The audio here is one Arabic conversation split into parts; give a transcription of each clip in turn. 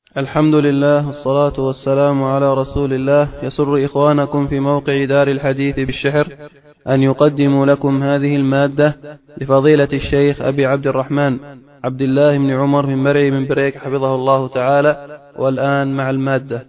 الحمد لله والصلاة والسلام على رسول الله. يسر إخوانكم في موقع دار الحديث بالشحر أن يقدموا لكم هذه المادة لفضيلة الشيخ أبي عبد الرحمن عبد الله بن عمر من مرعي من بريك حفظه الله تعالى. والآن مع المادة.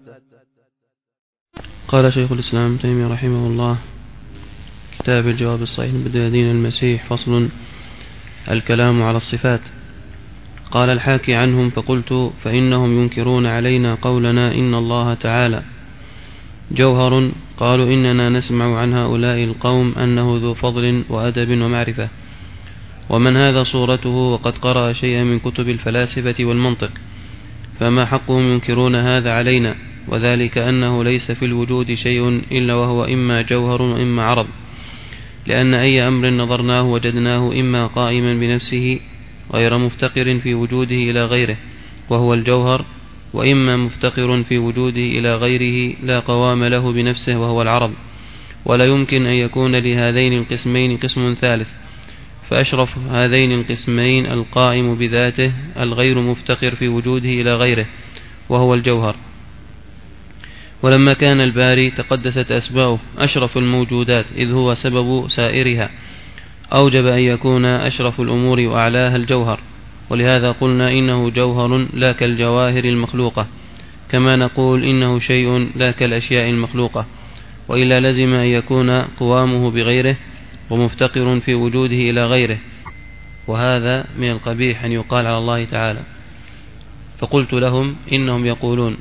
قال شيخ الإسلام تيمية رحمه الله: كتاب الجواب الصحيح بدء دين المسيح. فصل: الكلام على الصفات. قال الحاكي عنهم: فقلت: فإنهم ينكرون علينا قولنا إن الله تعالى جوهر. قالوا: إننا نسمع عن هؤلاء القوم أنه ذو فضل وأدب ومعرفة، ومن هذا صورته وقد قرأ شيئا من كتب الفلاسفة والمنطق، فما حقهم ينكرون هذا علينا؟ وذلك أنه ليس في الوجود شيء إلا وهو إما جوهر وإما عرض، لأن أي أمر نظرناه وجدناه إما قائما بنفسه غير مفتقر في وجوده إلى غيره وهو الجوهر، وإما مفتقر في وجوده إلى غيره لا قوام له بنفسه وهو العرض. ولا يمكن أن يكون لهذين القسمين قسم ثالث، فأشرف هذين القسمين القائم بذاته الغير مفتقر في وجوده إلى غيره وهو الجوهر. ولما كان الباري تقدست أسماؤه أشرف الموجودات إذ هو سبب سائرها، أوجب أن يكون أشرف الأمور وأعلاها الجوهر، ولهذا قلنا إنه جوهر لا كالجواهر المخلوقة، كما نقول إنه شيء لا كالأشياء المخلوقة، وإلا لزم أن يكون قوامه بغيره ومفتقر في وجوده إلى غيره، وهذا من القبيح أن يقال على الله تعالى. فقلت لهم: إنهم يقولون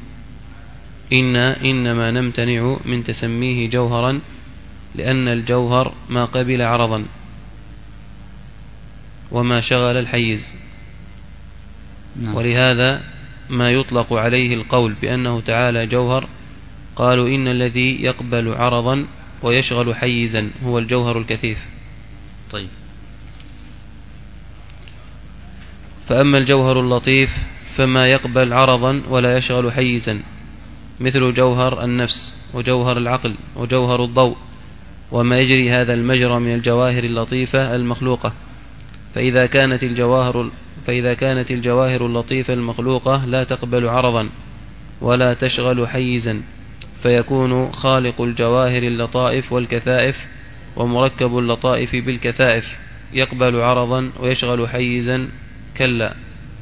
إنما نمتنع من تسميه جوهرا لأن الجوهر ما قبل عرضا وما شغل الحيز، ولهذا ما يطلق عليه القول بأنه تعالى جوهر قالوا إن الذي يقبل عرضا ويشغل حيزا هو الجوهر الكثيف. طيب. فأما الجوهر اللطيف فما يقبل عرضا ولا يشغل حيزا، مثل جوهر النفس وجوهر العقل وجوهر الضوء، وما يجري هذا المجرى من الجواهر اللطيفة المخلوقة. فإذا كانت الجواهر اللطيفة المخلوقة لا تقبل عرضا ولا تشغل حيزا، فيكون خالق الجواهر اللطائف والكثائف ومركب اللطائف بالكثائف يقبل عرضا ويشغل حيزا؟ كلا.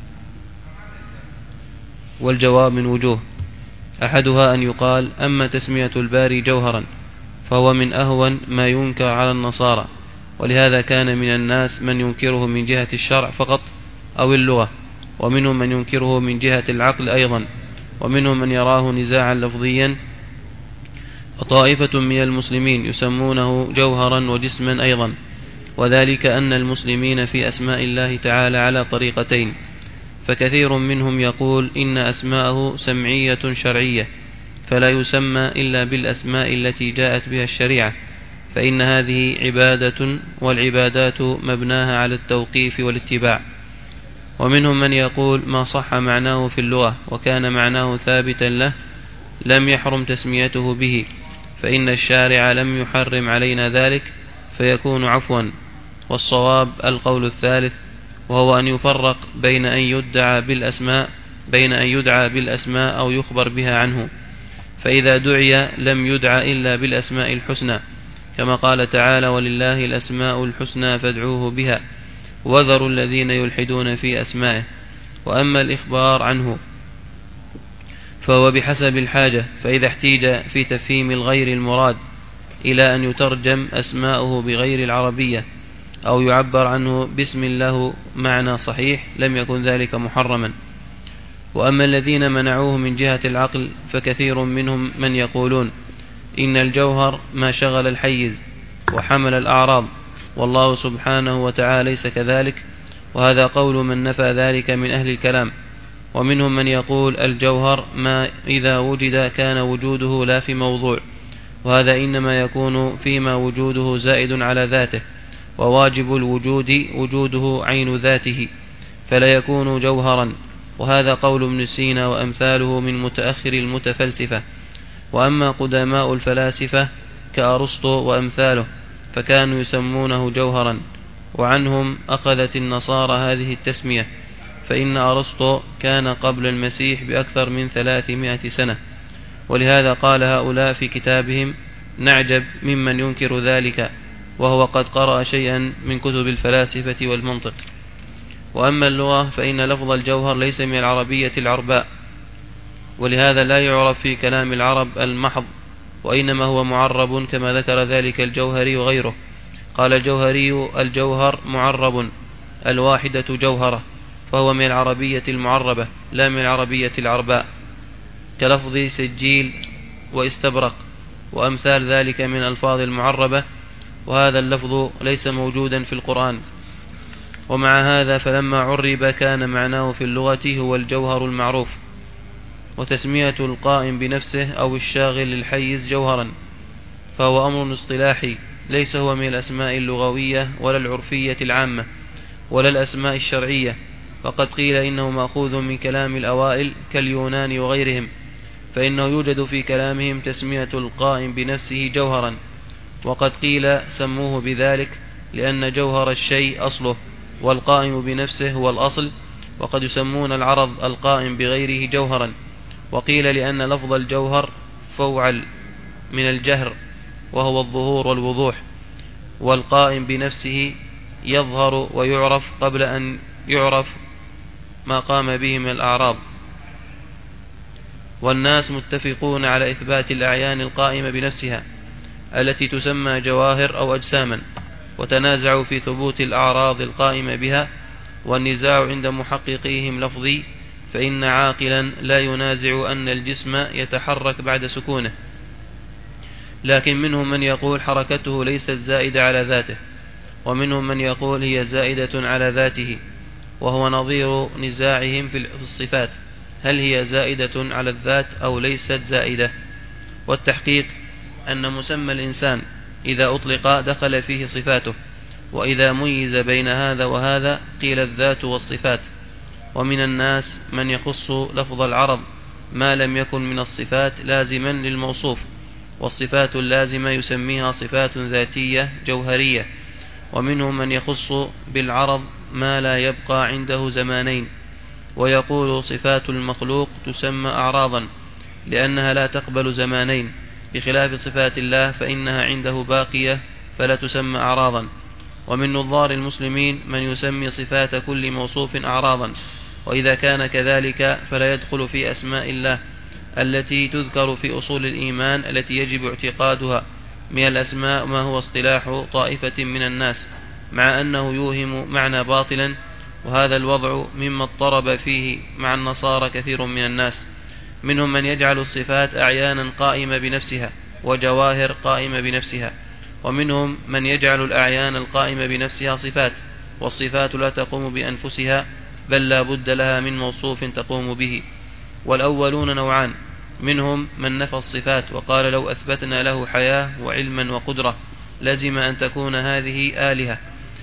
والجواب من وجوه: أحدها أن يقال أما تسمية الباري جوهرا فهو من أهون ما ينكر على النصارى، ولهذا كان من الناس من ينكره من جهة الشرع فقط أو اللغة، ومنهم من ينكره من جهة العقل أيضا، ومنهم من يراه نزاعا لفظيا. وطائفة من المسلمين يسمونه جوهرا وجسما أيضا، وذلك أن المسلمين في أسماء الله تعالى على طريقتين، فكثير منهم يقول إن أسماءه سمعية شرعية فلا يسمى إلا بالأسماء التي جاءت بها الشريعة، فإن هذه عبادة والعبادات مبناها على التوقيف والاتباع. ومنهم من يقول ما صح معناه في اللغة وكان معناه ثابتا له لم يحرم تسميته به، فإن الشارع لم يحرم علينا ذلك فيكون عفوا. والصواب القول الثالث، وهو أن يفرق بين أن يدعى بالأسماء أو يخبر بها عنه، فإذا دعي لم يدعى إلا بالأسماء الحسنى، كما قال تعالى: ولله الأسماء الحسنى فادعوه بها وذروا الذين يلحدون في أسمائه. وأما الإخبار عنه فهو بحسب الحاجة، فإذا احتيج في تفهيم الغير المراد إلى أن يترجم أسماؤه بغير العربية أو يعبر عنه باسم له معنى صحيح لم يكن ذلك محرما. وأما الذين منعوه من جهة العقل فكثير منهم من يقولون إن الجوهر ما شغل الحيز وحمل الأعراض، والله سبحانه وتعالى ليس كذلك، وهذا قول من نفى ذلك من أهل الكلام. ومنهم من يقول الجوهر ما إذا وجد كان وجوده لا في موضوع، وهذا إنما يكون فيما وجوده زائد على ذاته، وواجب الوجود وجوده عين ذاته فلا يكون جوهرا، وهذا قول ابن سينا وأمثاله من متأخر المتفلسفة. وأما قدماء الفلاسفة كأرسطو وأمثاله فكانوا يسمونه جوهرا، وعنهم أخذت النصارى هذه التسمية، فإن أرسطو كان قبل المسيح بأكثر من 300 سنة، ولهذا قال هؤلاء في كتابهم: نعجب ممن ينكر ذلك وهو قد قرأ شيئا من كتب الفلاسفة والمنطق. وأما اللغة فإن لفظ الجوهر ليس من العربية العرباء، ولهذا لا يعرف في كلام العرب المحض، وإنما هو معرب كما ذكر ذلك الجوهري وغيره. قال الجوهري: الجوهر معرب، الواحدة جوهرة، فهو من العربية المعربة لا من العربية العرباء، كلفظ سجيل واستبرق وأمثال ذلك من ألفاظ المعربة، وهذا اللفظ ليس موجودا في القرآن. ومع هذا فلما عرب كان معناه في اللغة هو الجوهر المعروف، وتسمية القائم بنفسه أو الشاغل للحيز جوهرا فهو أمر اصطلاحي، ليس هو من الأسماء اللغوية ولا العرفية العامة ولا الأسماء الشرعية، فقد قيل إنه مأخوذ من كلام الأوائل كاليونان وغيرهم، فإنه يوجد في كلامهم تسمية القائم بنفسه جوهرا، وقد قيل سموه بذلك لأن جوهر الشيء أصله، والقائم بنفسه هو الأصل، وقد يسمون العرض القائم بغيره جوهرا. وقيل لأن لفظ الجوهر فوعل من الجهر وهو الظهور والوضوح، والقائم بنفسه يظهر ويعرف قبل أن يعرف ما قام به من الأعراض. والناس متفقون على إثبات الأعيان القائمة بنفسها التي تسمى جواهر أو أجساما، وتنازعوا في ثبوت الأعراض القائمة بها، والنزاع عند محققيهم لفظي، فإن عاقلا لا ينازع أن الجسم يتحرك بعد سكونه، لكن منهم من يقول حركته ليست زائدة على ذاته، ومنهم من يقول هي زائدة على ذاته، وهو نظير نزاعهم في الصفات، هل هي زائدة على الذات أو ليست زائدة. والتحقيق أن مسمى الإنسان إذا أطلق دخل فيه صفاته، وإذا ميز بين هذا وهذا قيل الذات والصفات. ومن الناس من يخص لفظ العرض ما لم يكن من الصفات لازما للموصوف، والصفات اللازمة يسميها صفات ذاتية جوهرية. ومنهم من يخص بالعرض ما لا يبقى عنده زمانين، ويقول صفات المخلوق تسمى أعراضا لأنها لا تقبل زمانين، بخلاف صفات الله فإنها عنده باقية فلا تسمى أعراضا. ومن نظار المسلمين من يسمي صفات كل موصوف أعراضا، وإذا كان كذلك فلا يدخل في أسماء الله التي تذكر في أصول الإيمان التي يجب اعتقادها من الأسماء ما هو اصطلاح طائفة من الناس، مع أنه يوهم معنى باطلا، وهذا الوضع مما اضطرب فيه مع النصارى كثير من الناس. منهم من يجعل الصفات أعيانا قائمة بنفسها وجواهر قائمة بنفسها، ومنهم من يجعل الأعيان القائمة بنفسها صفات، والصفات لا تقوم بأنفسها بل لا بد لها من موصوف تقوم به. والأولون نوعان، منهم من نفى الصفات وقال لو أثبتنا له حياة وعلما وقدرة لزم أن تكون هذه آلهة،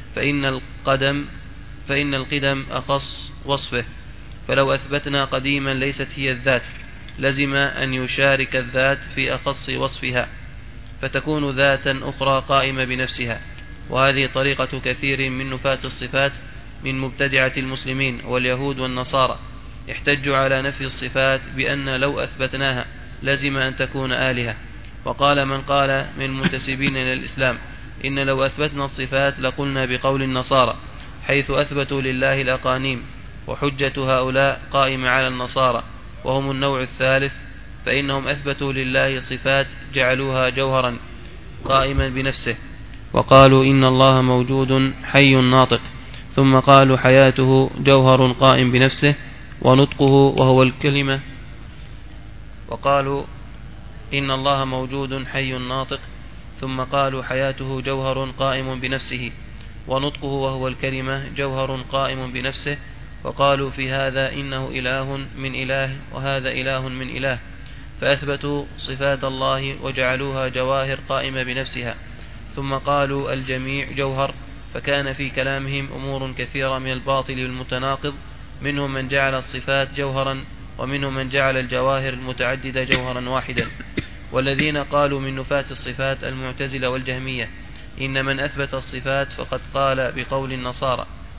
فإن القدم أخص وصفه، فلو أثبتنا قديما ليست هي الذات لزم أن يشارك الذات في أخص وصفها فتكون ذاتا أخرى قائمة بنفسها. وهذه طريقة كثير من نفاة الصفات من مبتدعة المسلمين واليهود والنصارى، يحتج على نفي الصفات بأن لو أثبتناها لزم أن تكون آلهة. وقال من قال من منتسبين إلى الإسلام إن لو أثبتنا الصفات لقلنا بقول النصارى، حيث أثبتوا لله الأقانيم، وحجة هؤلاء قائمة على النصارى وهم النوع الثالث، فإنهم أثبتوا لله صفات جعلوها جوهرا قائما بنفسه، وقالوا إن الله موجود حي ناطق، ثم قالوا حياته جوهر قائم بنفسه ونطقه وهو الكلمة، وقالوا إن الله موجود حي ناطق، ثم قالوا حياته جوهر قائم بنفسه ونطقه وهو الكلمة جوهر قائم بنفسه، وقالوا في هذا إنه إله من إله وهذا إله من إله، فأثبتوا صفات الله وجعلوها جواهر قائمة بنفسها، ثم قالوا الجميع جوهر، فكان في كلامهم أمور كثيرة من الباطل والمتناقض، منهم من جعل الصفات جوهرا، ومنهم من جعل الجواهر المتعددة جوهرا واحدا. والذين قالوا من نفاة الصفات المعتزلة والجهمية إن من أثبت الصفات فقد قال بقول النصارى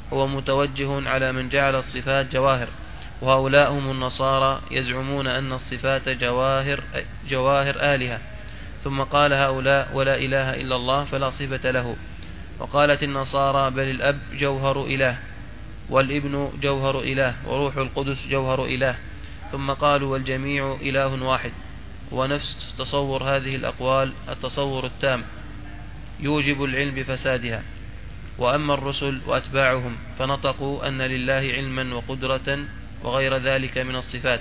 هو متوجه على من جعل الصفات جواهر، وهؤلاء هم النصارى يزعمون أن الصفات جواهر آلهة. ثم قال هؤلاء: ولا إله إلا الله فلا صفة له. وقالت النصارى: بل الأب جوهر إله، والابن جوهر إله، وروح القدس جوهر إله. ثم قالوا: والجميع إله واحد. ونفس تصور هذه الأقوال التصور التام يوجب العلم بفسادها. وأما الرسل وأتباعهم فنطقوا أن لله علما وقدرة وغير ذلك من الصفات،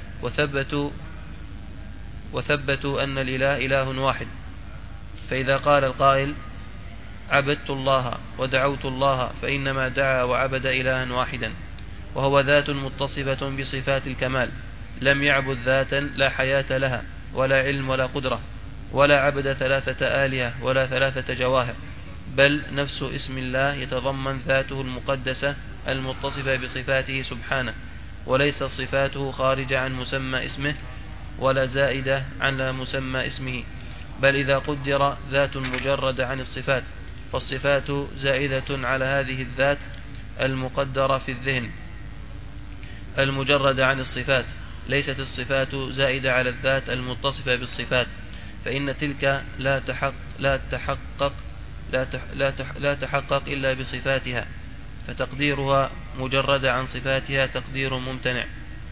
وثبتوا أن الإله إله واحد. فإذا قال القائل: عبدت الله ودعوت الله، فإنما دعا وعبد إلها واحدا، وهو ذات متصفة بصفات الكمال، لم يعبد ذاتا لا حياة لها ولا علم ولا قدرة، ولا عبد 3 آلهة ولا 3 جواهر، بل نفس اسم الله يتضمن ذاته المقدسة المتصفة بصفاته سبحانه، وليس صفاته خارجة عن مسمى اسمه ولا زائدة عن مسمى اسمه، بل إذا قدر ذات مجرد عن الصفات فالصفات زائدة على هذه الذات المقدرة في الذهن المجرد عن الصفات، ليست الصفات زائدة على الذات المتصفة بالصفات، فإن تلك لا تحقق إلا بصفاتها، فتقديرها مجرد عن صفاتها تقدير ممتنع.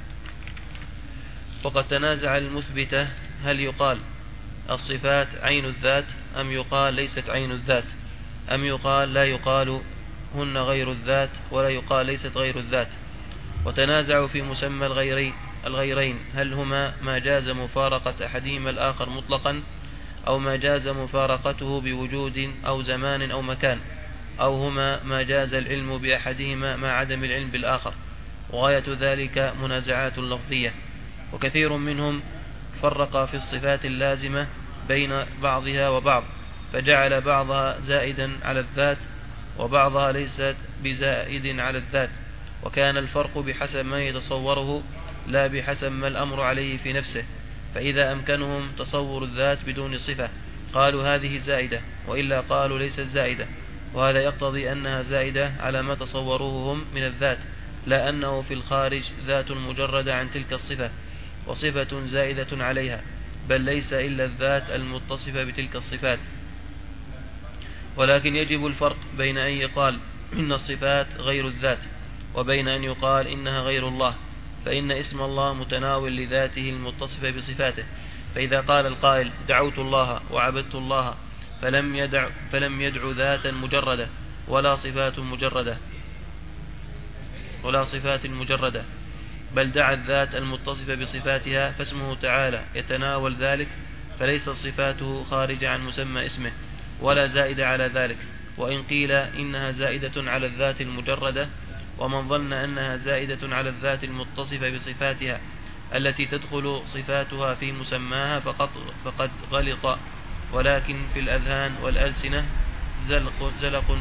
وقد تنازع المثبتة هل يقال الصفات عين الذات، أم يقال ليست عين الذات، أم يقال لا يقال هن غير الذات ولا يقال ليست غير الذات. وتنازعوا في مسمى الغيرين، هل هما ما جاز مفارقة أحدهما الآخر مطلقا، أو ما جاز مفارقته بوجود أو زمان أو مكان، أو هما ما جاز العلم بأحدهما مع عدم العلم بالآخر. وغاية ذلك منازعات لفظية. وكثير منهم فرق في الصفات اللازمة بين بعضها وبعض، فجعل بعضها زائدا على الذات وبعضها ليست بزائد على الذات، وكان الفرق بحسب ما يتصوره لا بحسب ما الأمر عليه في نفسه. فإذا أمكنهم تصور الذات بدون صفة قالوا هذه زائدة، وإلا قالوا ليست زائدة، وهذا يقتضي أنها زائدة على ما تصوروه هم من الذات، لا أنه في الخارج ذات مجردة عن تلك الصفة وصفة زائدة عليها، بل ليس إلا الذات المتصفة بتلك الصفات. ولكن يجب الفرق بين أن يقال إن الصفات غير الذات وبين أن يقال إنها غير الله، فإن اسم الله متناول لذاته المتصفة بصفاته. فإذا قال القائل دعوت الله وعبدت الله فلم يدع ذاتا مجردة ولا صفات مجردة، بل دعا الذات المتصفة بصفاتها، فاسمه تعالى يتناول ذلك، فليس صفاته خارجة عن مسمى اسمه ولا زائدة على ذلك. وإن قيل إنها زائدة على الذات المجردة، ومن ظن أنها زائدة على الذات المتصفة بصفاتها التي تدخل صفاتها في مسماها فقد غلط. ولكن في الأذهان والألسنة زلق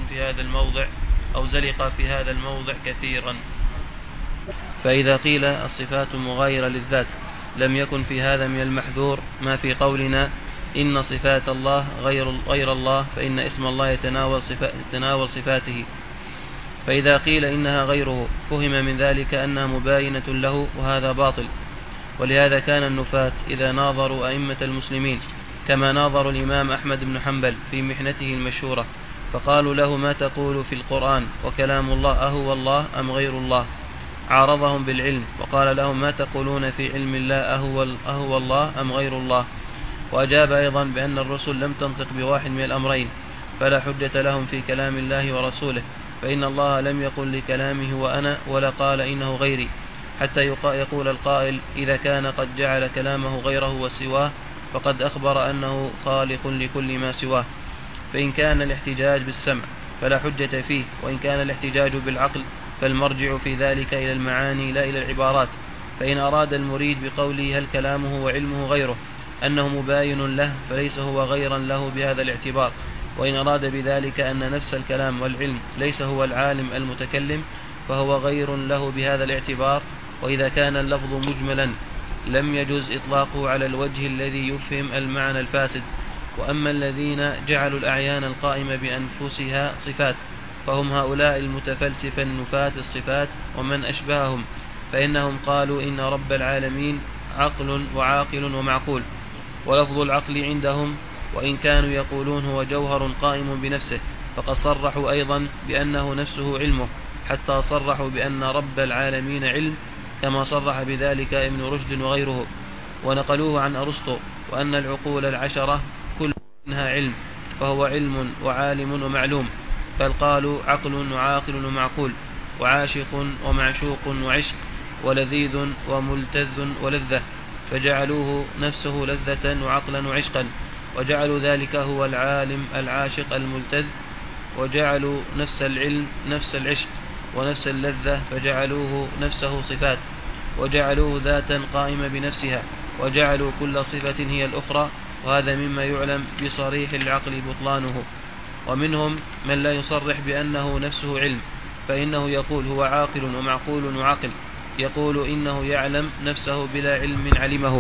في هذا الموضع كثيرا. فإذا قيل الصفات مغايرة للذات لم يكن في هذا من المحذور ما في قولنا إن صفات الله غير الله، فإن اسم الله يتناول صفاته. فإذا قيل إنها غيره فهم من ذلك أنها مباينة له، وهذا باطل. ولهذا كان النفاة إذا ناظروا أئمة المسلمين كما ناظروا الإمام أحمد بن حنبل في محنته المشهورة، فقالوا له ما تقول في القرآن وكلام الله أهو الله أم غير الله؟ عارضهم بالعلم وقال لهم ما تقولون في علم الله أهو الله أم غير الله؟ وأجاب أيضا بأن الرسل لم تنطق بواحد من الأمرين، فلا حجة لهم في كلام الله ورسوله، فإن الله لم يقل لكلامه وأنا ولا قال إنه غيري، حتى يقول القائل إذا كان قد جعل كلامه غيره وسواه فقد أخبر أنه خالق لكل ما سواه. فإن كان الاحتجاج بالسمع فلا حجة فيه، وإن كان الاحتجاج بالعقل فالمرجع في ذلك إلى المعاني لا إلى العبارات. فإن أراد المريد بقوله هل كلامه وعلمه غيره أنه مباين له فليس هو غيرا له بهذا الاعتبار، وإن أراد بذلك أن نفس الكلام والعلم ليس هو العالم المتكلم فهو غير له بهذا الاعتبار. وإذا كان اللفظ مجملا لم يجوز إطلاقه على الوجه الذي يفهم المعنى الفاسد. وأما الذين جعلوا الأعيان القائمة بأنفسها صفات فهم هؤلاء المتفلسفة النفاة الصفات ومن أشبههم، فإنهم قالوا إن رب العالمين عقل وعاقل ومعقول، ولفظ العقل عندهم وإن كانوا يقولون هو جوهر قائم بنفسه، فقد صرحوا أيضا بأنه نفسه علمه، حتى صرحوا بأن رب العالمين علم، كما صرح بذلك ابن رشد وغيره، ونقلوه عن أرسطو، وأن العقول العشرة كل منها علم، فهو علم وعالم ومعلوم، بل قالوا عقل وعاقل ومعقول، وعاشق ومعشوق وعشق، ولذيذ وملتذ ولذة، فجعلوه نفسه لذة وعقلا وعشقا، وجعلوا ذلك هو العالم العاشق الملتذ، وجعلوا نفس العلم نفس العشق ونفس اللذة، فجعلوه نفسه صفات، وجعلوه ذاتا قائمة بنفسها، وجعلوا كل صفة هي الأخرى، وهذا مما يعلم بصريح العقل بطلانه. ومنهم من لا يصرح بأنه نفسه علم، فإنه يقول هو عاقل ومعقول وعقل، يقول إنه يعلم نفسه بلا علم علمه،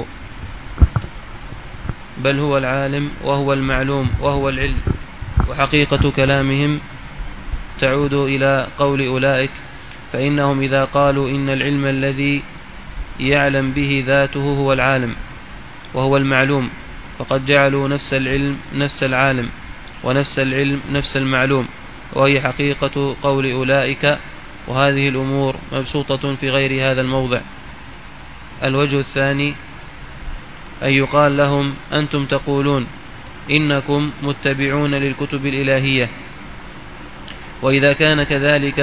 بل هو العالم وهو المعلوم وهو العلم. وحقيقة كلامهم تعود إلى قول أولئك، فإنهم إذا قالوا إن العلم الذي يعلم به ذاته هو العالم وهو المعلوم، فقد جعلوا نفس العلم نفس العالم، ونفس العلم نفس المعلوم، وهي حقيقة قول أولئك، وهذه الأمور مبسوطة في غير هذا الموضع. الوجه الثاني أن يقال لهم أنتم تقولون إنكم متبعون للكتب الإلهية، وإذا كان كذلك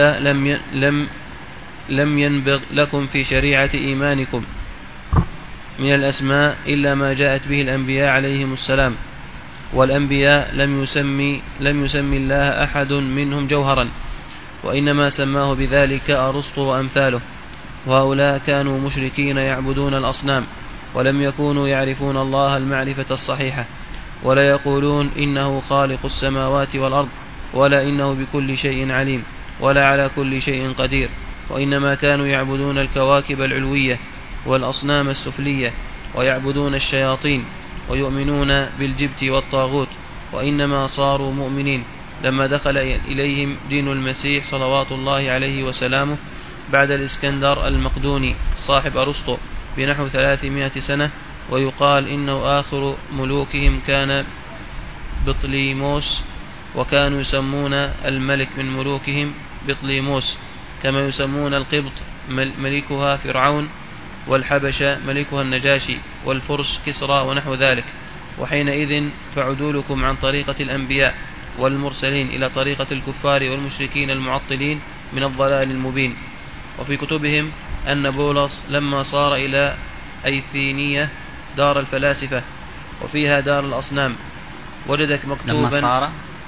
لم ينبغ لكم في شريعة إيمانكم من الأسماء إلا ما جاءت به الأنبياء عليهم السلام، والأنبياء لم يسمي الله أحد منهم جوهرا، وإنما سماه بذلك أرسطو وأمثاله، وهؤلاء كانوا مشركين يعبدون الأصنام، ولم يكونوا يعرفون الله المعرفة الصحيحة، ولا يقولون إنه خالق السماوات والأرض، ولا إنه بكل شيء عليم، ولا على كل شيء قدير، وإنما كانوا يعبدون الكواكب العلوية والأصنام السفلية، ويعبدون الشياطين، ويؤمنون بالجبت والطاغوت، وإنما صاروا مؤمنين لما دخل إليهم دين المسيح صلوات الله عليه وسلامه بعد الإسكندر المقدوني صاحب أرسطو بنحو 300 سنة، ويقال إنه آخر ملوكهم كان بطليموس، وكانوا يسمون الملك من ملوكهم بطليموس، كما يسمون القبط ملكها فرعون، والحبشة ملكها النجاشي، والفرس كسرى ونحو ذلك. وحينئذ فعدولكم عن طريقة الأنبياء والمرسلين إلى طريقة الكفار والمشركين المعطلين من الضلال المبين. وفي كتبهم أن بولس لما صار إلى أيثينية دار الفلاسفة وفيها دار الأصنام وجدك مكتوبا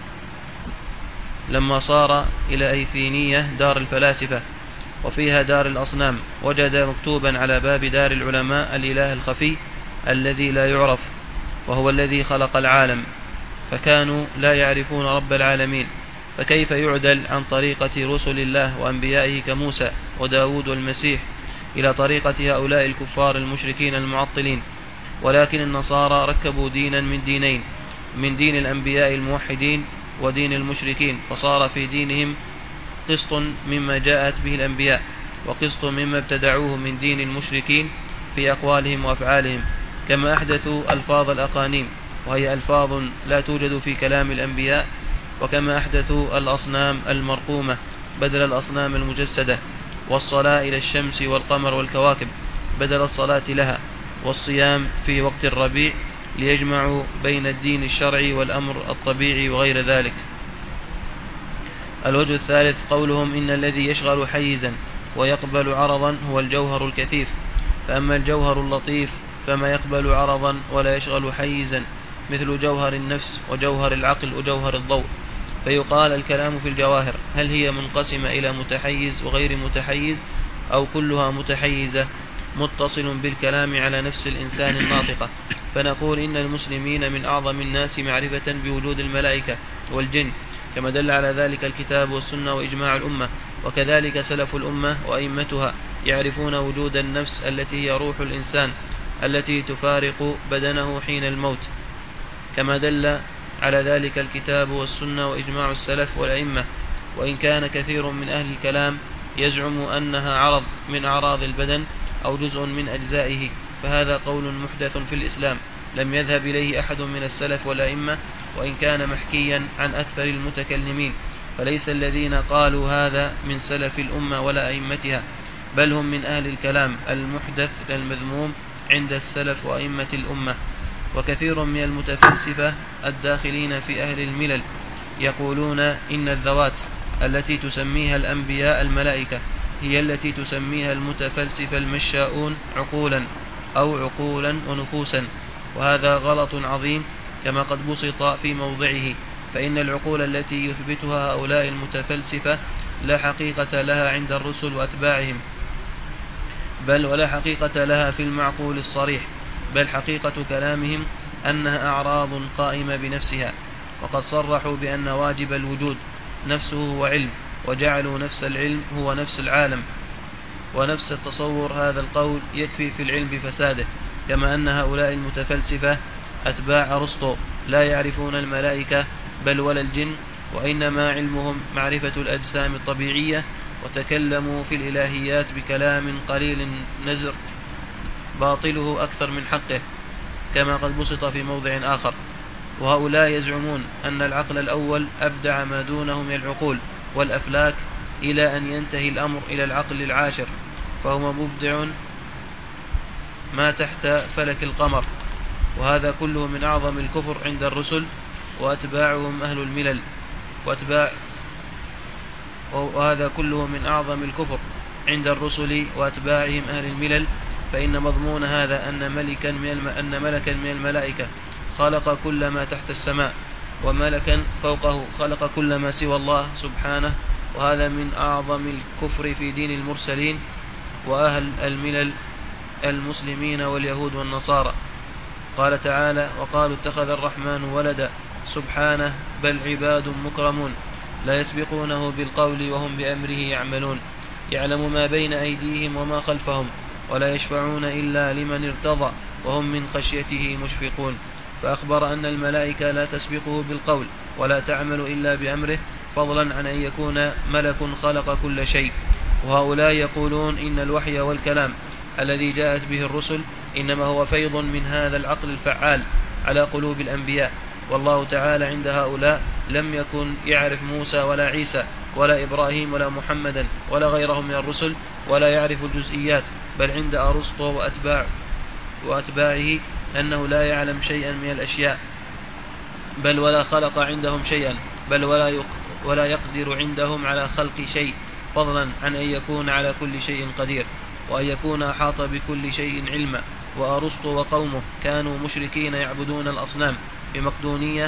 لما صار إلى أيثينية دار الفلاسفة وفيها دار الأصنام وجد مكتوبا على باب دار العلماء الإله الخفي الذي لا يعرف، وهو الذي خلق العالم، فكانوا لا يعرفون رب العالمين، فكيف يعدل عن طريقة رسل الله وأنبيائه كموسى وداود والمسيح إلى طريقة هؤلاء الكفار المشركين المعطلين؟ ولكن النصارى ركبوا دينا من دينين، من دين الأنبياء الموحدين ودين المشركين، فصار في دينهم قسط مما جاءت به الأنبياء، وقسط مما ابتدعوه من دين المشركين في أقوالهم وأفعالهم، كما أحدثوا ألفاظ الأقانيم، وهي ألفاظ لا توجد في كلام الأنبياء، وكما أحدثوا الأصنام المرقومة بدل الأصنام المجسدة، والصلاة إلى الشمس والقمر والكواكب بدل الصلاة لها، والصيام في وقت الربيع، ليجمعوا بين الدين الشرعي والأمر الطبيعي وغير ذلك. الوجه الثالث قولهم إن الذي يشغل حيزا ويقبل عرضا هو الجوهر الكثيف، فأما الجوهر اللطيف فما يقبل عرضا ولا يشغل حيزا، مثل جوهر النفس وجوهر العقل وجوهر الضوء. فيقال الكلام في الجواهر هل هي منقسمة إلى متحيز وغير متحيز، أو كلها متحيزة متصل بالكلام على نفس الإنسان الناطقة؟ فنقول إن المسلمين من أعظم الناس معرفة بوجود الملائكة والجن، كما دل على ذلك الكتاب والسنة وإجماع الأمة، وكذلك سلف الأمة وأئمتها يعرفون وجود النفس التي هي روح الإنسان التي تفارق بدنه حين الموت، كما دل على ذلك الكتاب والسنة وإجماع السلف والأئمة. وإن كان كثير من أهل الكلام يزعم أنها عرض من أعراض البدن أو جزء من أجزائه، فهذا قول محدث في الإسلام لم يذهب إليه أحد من السلف والأئمة، وإن كان محكيا عن أكثر المتكلمين، فليس الذين قالوا هذا من سلف الأمة ولا أئمتها، بل هم من أهل الكلام المحدث المذموم عند السلف وأئمة الأمة. وكثير من المتفلسفة الداخلين في أهل الملل يقولون إن الذوات التي تسميها الأنبياء الملائكة هي التي تسميها المتفلسفة المشاؤون عقولا أو عقولا ونفوسا، وهذا غلط عظيم كما قد بسط في موضعه، فإن العقول التي يثبتها هؤلاء المتفلسفة لا حقيقة لها عند الرسل وأتباعهم، بل ولا حقيقة لها في المعقول الصريح، بل حقيقة كلامهم أنها أعراض قائمة بنفسها، وقد صرحوا بأن واجب الوجود نفسه هو علم، وجعلوا نفس العلم هو نفس العالم، ونفس التصور هذا القول يكفي في العلم بفساده، كما أن هؤلاء المتفلسفة أتباع أرسطو لا يعرفون الملائكة بل ولا الجن، وإنما علمهم معرفة الأجسام الطبيعية، وتكلموا في الإلهيات بكلام قليل نزر باطله أكثر من حقه، كما قد بسط في موضع آخر. وهؤلاء يزعمون أن العقل الأول أبدع ما دونه من العقول والأفلاك إلى أن ينتهي الأمر إلى العقل العاشر، فهو مبدع ما تحت فلك القمر، وهذا كله من أعظم الكفر عند الرسل وأتباعهم أهل الملل، وهذا كله من أعظم الكفر عند الرسل وأتباعهم أهل الملل، فإن مضمون هذا أن ملكا من الملائكة خلق كل ما تحت السماء، وملكا فوقه خلق كل ما سوى الله سبحانه، وهذا من أعظم الكفر في دين المرسلين وأهل الملل المسلمين واليهود والنصارى. قال تعالى: وقالوا اتخذ الرحمن ولدا سبحانه بل عباد مكرمون لا يسبقونه بالقول وهم بأمره يعملون، يعلم ما بين أيديهم وما خلفهم ولا يشفعون إلا لمن ارتضى وهم من خشيته مشفقون. فأخبر أن الملائكة لا تسبقه بالقول ولا تعمل إلا بأمره، فضلا عن أن يكون ملك خلق كل شيء. وهؤلاء يقولون إن الوحي والكلام الذي جاءت به الرسل إنما هو فيض من هذا العقل الفعال على قلوب الأنبياء، والله تعالى عند هؤلاء لم يكن يعرف موسى ولا عيسى ولا إبراهيم ولا محمدا ولا غيرهم من الرسل، ولا يعرف الجزئيات، بل عند أرسطو وأتباعه أنه لا يعلم شيئا من الأشياء، بل ولا خلق عندهم شيئا، بل ولا يقدر عندهم على خلق شيء، فضلا عن أن يكون على كل شيء قدير، وأن يكون أحاط بكل شيء علما. وأرسطو وقومه كانوا مشركين يعبدون الأصنام بمقدونية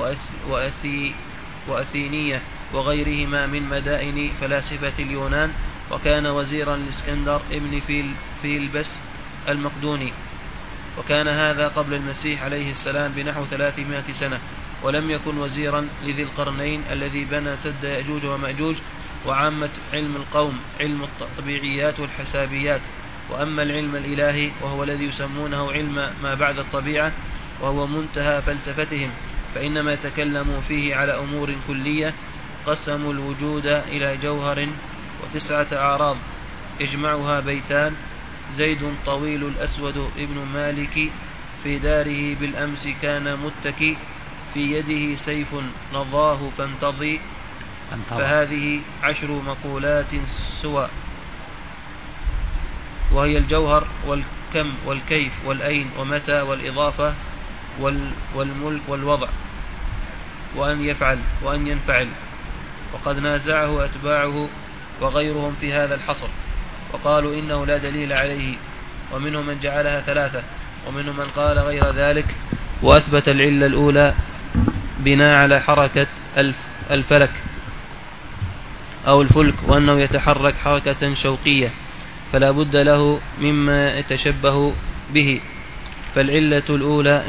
وأثينية وغيرهما من مدائن فلاسفة اليونان، وكان وزيرا لإسكندر ابن فيلبس المقدوني، وكان هذا قبل المسيح عليه السلام بنحو 300 سنة، ولم يكن وزيرا لذي القرنين الذي بنى سد يأجوج ومأجوج. وعامة علم القوم علم الطبيعيات والحسابيات، وأما العلم الإلهي وهو الذي يسمونه علم ما بعد الطبيعة وهو منتهى فلسفتهم، فإنما يتكلموا فيه على أمور كلية. قسموا الوجود إلى جوهر و9 أعراض يجمعها بيتان: زيد طويل الأسود ابن مالك في داره بالأمس كان متكي، في يده سيف نضاه فانتضي. فهذه 10 مقولات سوى، وهي الجوهر والكم والكيف والأين ومتى والإضافة والملك والوضع وأن يفعل وأن ينفعل. وقد نازعه أتباعه وغيرهم في هذا الحصر، وقالوا إنه لا دليل عليه، ومنهم من جعلها 3، ومنهم من قال غير ذلك، وأثبت العلة الأولى بناء على حركة الفلك أو الفلك، وأنه يتحرك حركة شوقية فلا بد له مما يتشبه به. فالعلة الأولى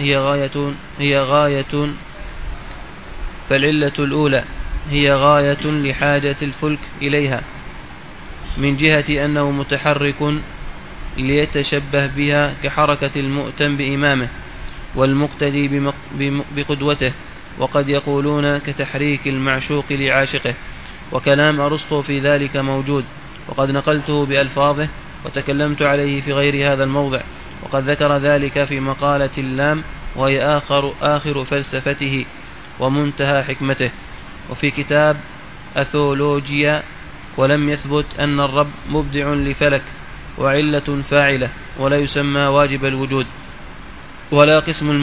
هي غاية لحاجة الفلك إليها، من جهة أنه متحرك ليتشبه بها كحركة المؤتم بإمامه والمقتدي بقدوته، وقد يقولون كتحريك المعشوق لعاشقه. وكلام أرسطو في ذلك موجود، وقد نقلته بألفاظه وتكلمت عليه في غير هذا الموضع، وقد ذكر ذلك في مقالة اللام، وهي آخر فلسفته ومنتهى حكمته، وفي كتاب أثولوجيا. ولم يثبت أن الرب مبدع لفلك وعلة فاعلة، ولا يسمى واجب الوجود، ولا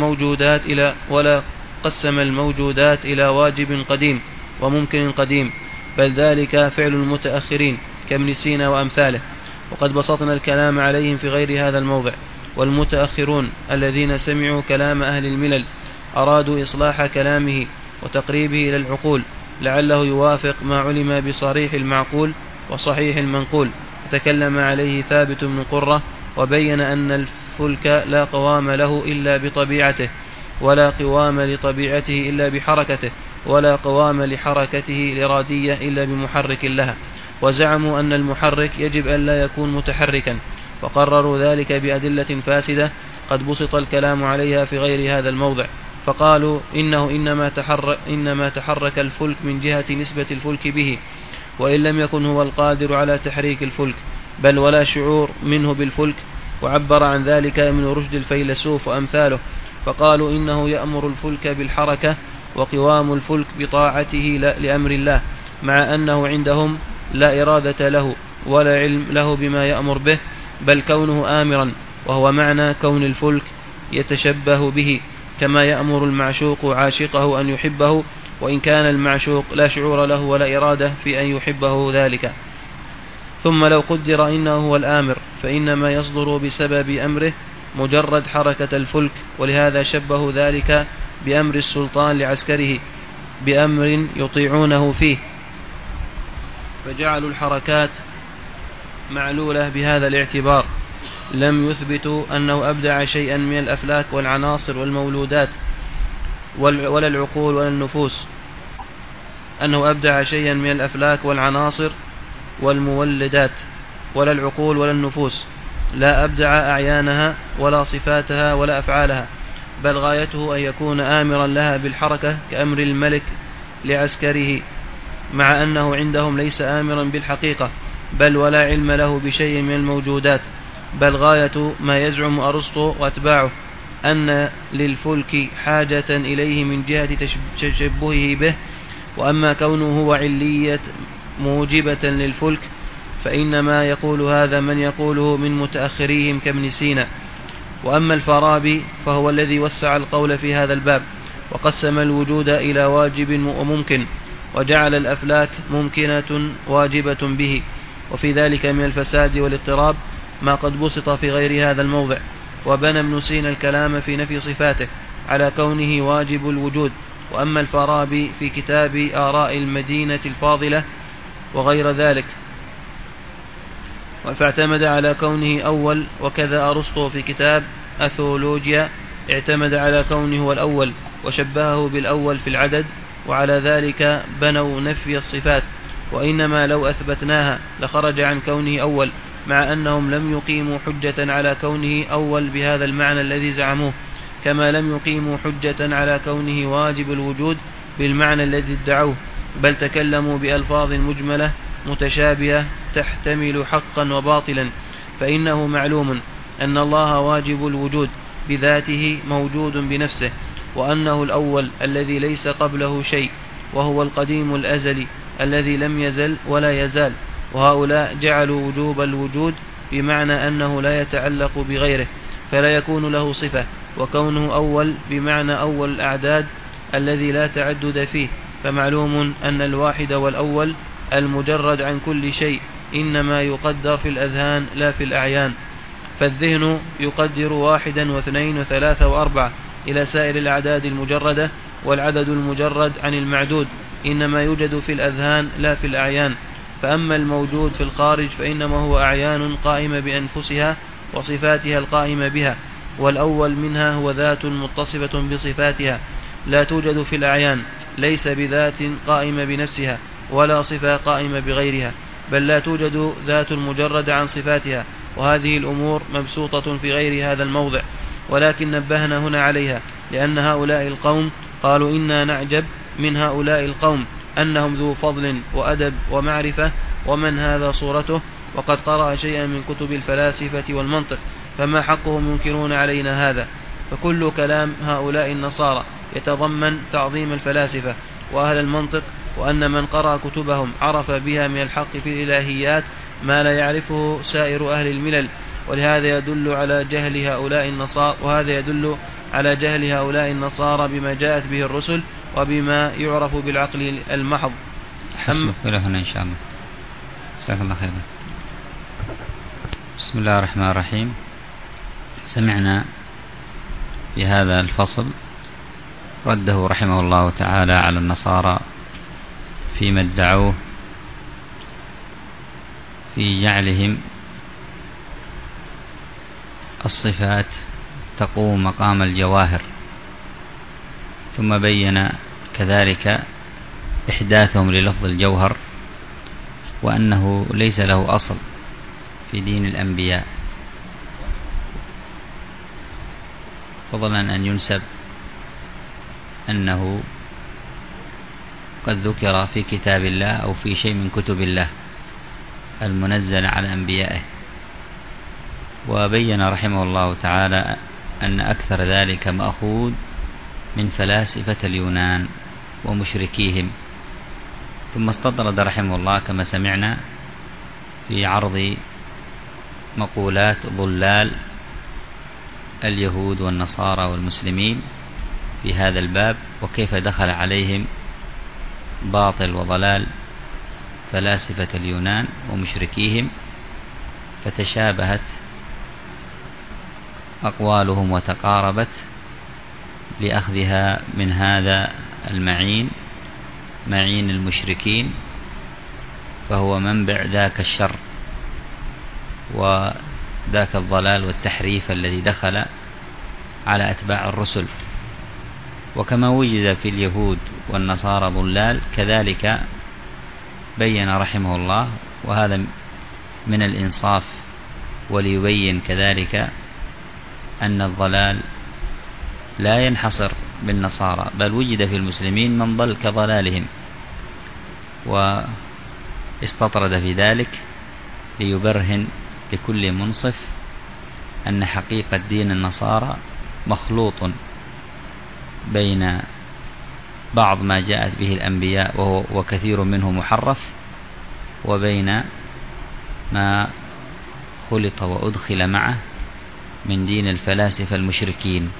قسم الموجودات إلى واجب قديم وممكن قديم، بل ذلك فعل المتأخرين كابن سينا وأمثاله، وقد بسطنا الكلام عليهم في غير هذا الموضع. والمتأخرون الذين سمعوا كلام أهل الملل أرادوا إصلاح كلامه وتقريبه إلى العقول، لعله يوافق ما علم بصريح المعقول وصحيح المنقول. تكلم عليه ثابت بن قرة وبين أن الفلك لا قوام له إلا بطبيعته، ولا قوام لطبيعته إلا بحركته، ولا قوام لحركته الإرادية إلا بمحرك لها، وزعموا أن المحرك يجب أن لا يكون متحركا، وقرروا ذلك بأدلة فاسدة قد بسط الكلام عليها في غير هذا الموضع. فقالوا إنه إنما تحرك الفلك من جهة نسبة الفلك به، وإن لم يكن هو القادر على تحريك الفلك، بل ولا شعور منه بالفلك. وعبر عن ذلك ابن رشد الفيلسوف وأمثاله، فقالوا إنه يأمر الفلك بالحركة، وقوام الفلك بطاعته لأمر الله، مع أنه عندهم لا إرادة له ولا علم له بما يأمر به، بل كونه آمرا، وهو معنى كون الفلك يتشبه به، كما يأمر المعشوق عاشقه أن يحبه، وإن كان المعشوق لا شعور له ولا إرادة في أن يحبه ذلك. ثم لو قدر إنه هو الآمر، فإنما يصدر بسبب أمره مجرد حركة الفلك، ولهذا شبه ذلك بأمر السلطان لعسكره بأمر يطيعونه فيه، فجعلوا الحركات معلولة بهذا الاعتبار. لم يثبتوا أنه أبدع شيئا من الأفلاك والعناصر والمولودات ولا العقول ولا النفوس، أنه أبدع شيئا من الأفلاك والعناصر والمولدات ولا العقول ولا النفوس، لا أبدع أعيانها ولا صفاتها ولا أفعالها، بل غايته أن يكون آمرا لها بالحركة كأمر الملك لعسكره، مع أنه عندهم ليس آمرا بالحقيقة، بل ولا علم له بشيء من الموجودات، بل غاية ما يزعم أرسطو وأتباعه أن للفلك حاجة إليه من جهة تشبهه به. وأما كونه هو علية موجبة للفلك فإنما يقول هذا من يقوله من متأخريهم كابن سينا. وأما الفارابي فهو الذي وسع القول في هذا الباب، وقسم الوجود إلى واجب وممكن، وجعل الأفلاك ممكنة واجبة به، وفي ذلك من الفساد والاضطراب ما قد بسط في غير هذا الموضع. وبنى ابن سينا الكلام في نفي صفاته على كونه واجب الوجود. وأما الفارابي في كتاب آراء المدينة الفاضلة وغير ذلك فاعتمد على كونه أول، وكذا أرسطو في كتاب أثولوجيا اعتمد على كونه هو الأول وشبهه بالأول في العدد، وعلى ذلك بنوا نفي الصفات. وإنما لو أثبتناها لخرج عن كونه أول، مع أنهم لم يقيموا حجة على كونه أول بهذا المعنى الذي زعموه، كما لم يقيموا حجة على كونه واجب الوجود بالمعنى الذي ادعوه، بل تكلموا بألفاظ مجملة متشابهة تحتمل حقا وباطلا. فإنه معلوم أن الله واجب الوجود بذاته موجود بنفسه، وأنه الأول الذي ليس قبله شيء، وهو القديم الأزلي الذي لم يزل ولا يزال. وهؤلاء جعلوا وجوب الوجود بمعنى أنه لا يتعلق بغيره فلا يكون له صفة، وكونه أول بمعنى أول الأعداد الذي لا تعدد فيه. فمعلوم أن الواحد والأول المجرد عن كل شيء إنما يقدر في الأذهان لا في الأعيان، فالذهن يقدر 1 و2 و3 و4 إلى سائر الأعداد المجردة، والعدد المجرد عن المعدود إنما يوجد في الأذهان لا في الأعيان. فأما الموجود في الخارج فإنما هو أعيان قائمة بأنفسها وصفاتها القائمة بها، والأول منها هو ذات متصفة بصفاتها لا توجد في الأعيان، ليس بذات قائمة بنفسها ولا صفة قائمة بغيرها، بل لا توجد ذات مجرد عن صفاتها. وهذه الأمور مبسوطة في غير هذا الموضع، ولكن نبهنا هنا عليها، لأن هؤلاء القوم قالوا إنا نعجب من هؤلاء القوم أنهم ذو فضل وأدب ومعرفة، ومن هذا صورته وقد قرأ شيئا من كتب الفلاسفة والمنطق، فما حقهم ينكرون علينا هذا؟ فكل كلام هؤلاء النصارى يتضمن تعظيم الفلاسفة وأهل المنطق، وأن من قرأ كتبهم عرف بها من الحق في الإلهيات ما لا يعرفه سائر أهل الملل، وهذا يدل على جهل هؤلاء النصارى بما جاءت به الرسل وبما يعرف بالعقل المحض. حسبك إلى هنا إن شاء الله. جزاك الله خيرا. بسم الله الرحمن الرحيم. سمعنا بهذا الفصل رده رحمه الله تعالى على النصارى فيما ادعوه في جعلهم الصفات تقوم مقام الجواهر، ثم بين كذلك إحداثهم للفظ الجوهر، وأنه ليس له أصل في دين الأنبياء، فضلا أن ينسب أنه قد ذكر في كتاب الله أو في شيء من كتب الله المنزل على أنبيائه. وبين رحمه الله تعالى أن أكثر ذلك مأخوذ من فلاسفة اليونان ومشركيهم، ثم استطرد رحمه الله كما سمعنا في عرض مقولات ضلال اليهود والنصارى والمسلمين في هذا الباب، وكيف دخل عليهم باطل وضلال فلاسفة اليونان ومشركيهم، فتشابهت أقوالهم وتقاربت لأخذها من هذا المعين، معين المشركين، فهو منبع ذاك الشر وذاك الضلال والتحريف الذي دخل على أتباع الرسل. وكما وجد في اليهود والنصارى ضلال، كذلك بين رحمه الله، وهذا من الإنصاف، وليبين كذلك أن الضلال لا ينحصر بالنصارى، بل وجد في المسلمين من ضل كضلالهم، واستطرد في ذلك ليبرهن لكل منصف أن حقيقة دين النصارى مخلوط بين بعض ما جاءت به الأنبياء وكثير منه محرف، وبين ما خلط وأدخل معه من دين الفلاسفة المشركين.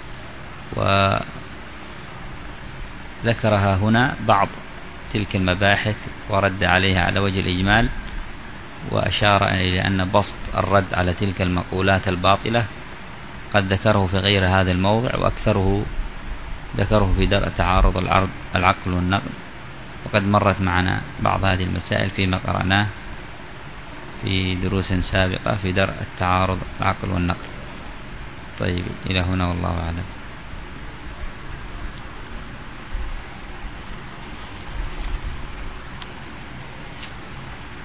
وذكرها هنا بعض تلك المباحث ورد عليها على وجه الإجمال، وأشار إلى أن بسط الرد على تلك المقولات الباطلة قد ذكره في غير هذا الموضع، وأكثره ذكره في درء تعارض العقل والنقل، وقد مرت معنا بعض هذه المسائل فيما قرأناه في دروس سابقة في درء التعارض العقل والنقل. طيب، إلى هنا والله أعلم.